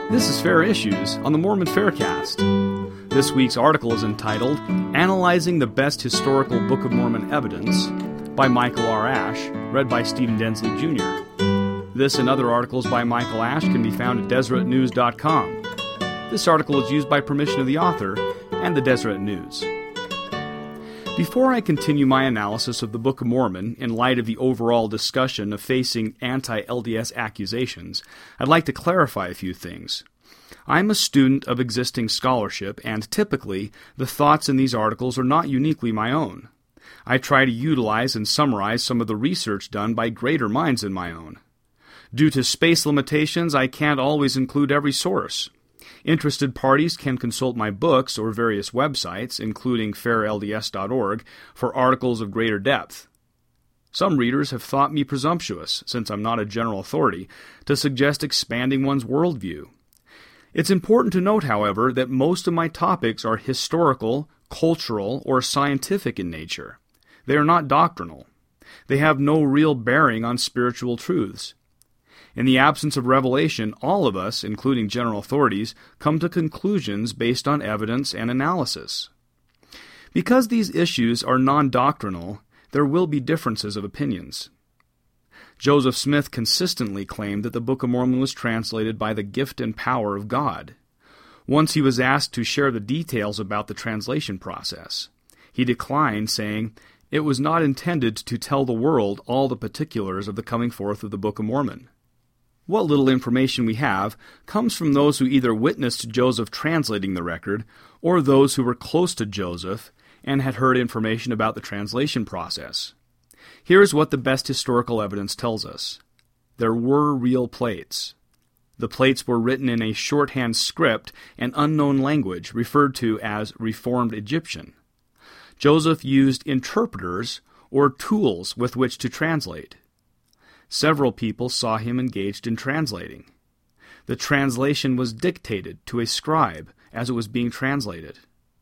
This is Fair Issues on the Mormon Faircast. This week's article is entitled Analyzing the Best Historical Book of Mormon Evidence by Michael R. Ash, read by Stephen Densley Jr. This and other articles by Michael Ash can be found at DeseretNews.com. This article is used by permission of the author and the Deseret News. Before I continue my analysis of the Book of Mormon in light of the overall discussion of facing anti-LDS accusations, I'd like to clarify a few things. I'm a student of existing scholarship, and typically, the thoughts in these articles are not uniquely my own. I try to utilize and summarize some of the research done by greater minds than my own. Due to space limitations, I can't always include every source. Interested parties can consult my books or various websites, including fairlds.org, for articles of greater depth. Some readers have thought me presumptuous, since I'm not a general authority, to suggest expanding one's worldview. It's important to note, however, that most of my topics are historical, cultural, or scientific in nature. They are not doctrinal. They have no real bearing on spiritual truths. In the absence of revelation, all of us, including general authorities, come to conclusions based on evidence and analysis. Because these issues are non-doctrinal, there will be differences of opinions. Joseph Smith consistently claimed that the Book of Mormon was translated by the gift and power of God. Once he was asked to share the details about the translation process. He declined, saying, "It was not intended to tell the world all the particulars of the coming forth of the Book of Mormon." What little information we have comes from those who either witnessed Joseph translating the record, or those who were close to Joseph and had heard information about the translation process. Here is what the best historical evidence tells us. There were real plates. The plates were written in a shorthand script and unknown language referred to as Reformed Egyptian. Joseph used interpreters or tools with which to translate. Several people saw him engaged in translating. The translation was dictated to a scribe as it was being translated.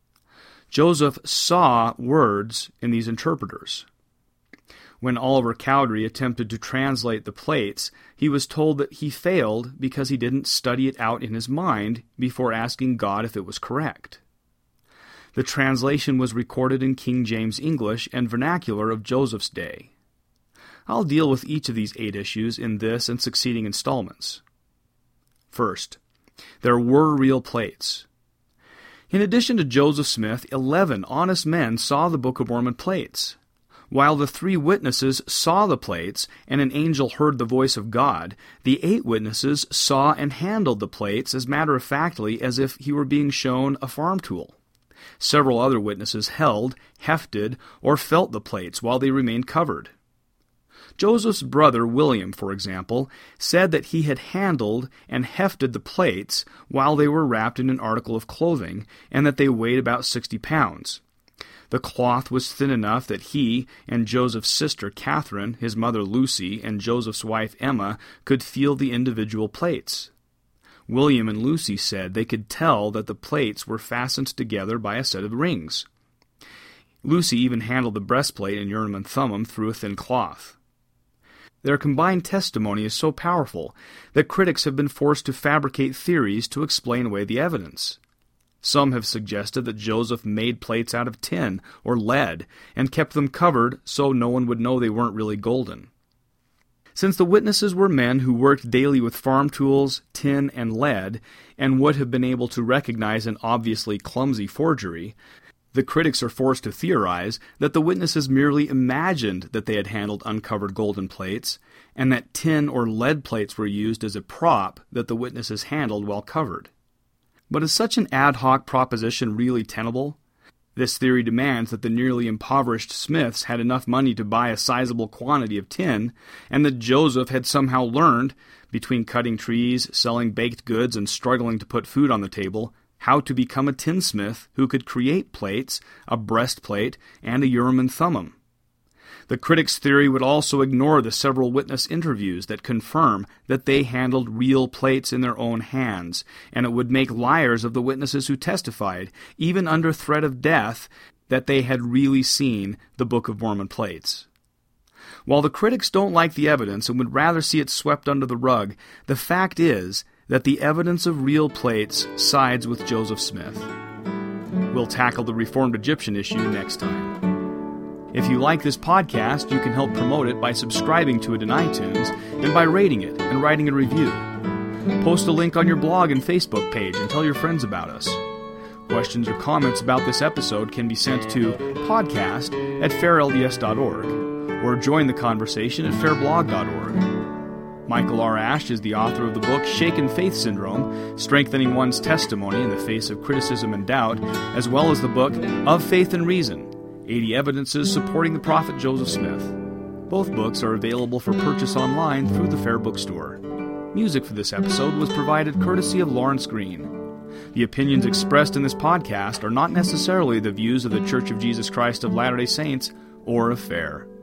Joseph saw words in these interpreters. When Oliver Cowdery attempted to translate the plates, he was told that he failed because he didn't study it out in his mind before asking God if it was correct. The translation was recorded in King James English and vernacular of Joseph's day. I'll deal with each of these 8 issues in this and succeeding installments. First, there were real plates. In addition to Joseph Smith, 11 honest men saw the Book of Mormon plates. While the 3 witnesses saw the plates and an angel heard the voice of God, the 8 witnesses saw and handled the plates as matter-of-factly as if he were being shown a farm tool. Several other witnesses held, hefted, or felt the plates while they remained covered. Joseph's brother, William, for example, said that he had handled and hefted the plates while they were wrapped in an article of clothing, and that they weighed about 60 pounds. The cloth was thin enough that he and Joseph's sister Catherine, his mother Lucy, and Joseph's wife Emma could feel the individual plates. William and Lucy said they could tell that the plates were fastened together by a set of rings. Lucy even handled the breastplate and Urim and Thummim through a thin cloth. Their combined testimony is so powerful that critics have been forced to fabricate theories to explain away the evidence. Some have suggested that Joseph made plates out of tin or lead and kept them covered so no one would know they weren't really golden. Since the witnesses were men who worked daily with farm tools, tin, and lead, and would have been able to recognize an obviously clumsy forgery, the critics are forced to theorize that the witnesses merely imagined that they had handled uncovered golden plates, and that tin or lead plates were used as a prop that the witnesses handled while covered. But is such an ad hoc proposition really tenable? This theory demands that the nearly impoverished Smiths had enough money to buy a sizable quantity of tin, and that Joseph had somehow learned, between cutting trees, selling baked goods, and struggling to put food on the table, how to become a tinsmith who could create plates, a breastplate, and a Urim and Thummim. The critics' theory would also ignore the several witness interviews that confirm that they handled real plates in their own hands, and it would make liars of the witnesses who testified, even under threat of death, that they had really seen the Book of Mormon plates. While the critics don't like the evidence and would rather see it swept under the rug, the fact is that the evidence of real plates sides with Joseph Smith. We'll tackle the Reformed Egyptian issue next time. If you like this podcast, you can help promote it by subscribing to it in iTunes and by rating it and writing a review. Post a link on your blog and Facebook page and tell your friends about us. Questions or comments about this episode can be sent to podcast@fairlds.org or join the conversation at fairblog.org. Michael R. Ash is the author of the book Shaken Faith Syndrome, Strengthening One's Testimony in the Face of Criticism and Doubt, as well as the book Of Faith and Reason, 80 Evidences Supporting the Prophet Joseph Smith. Both books are available for purchase online through the Fair Bookstore. Music for this episode was provided courtesy of Lawrence Green. The opinions expressed in this podcast are not necessarily the views of the Church of Jesus Christ of Latter-day Saints or of FAIR.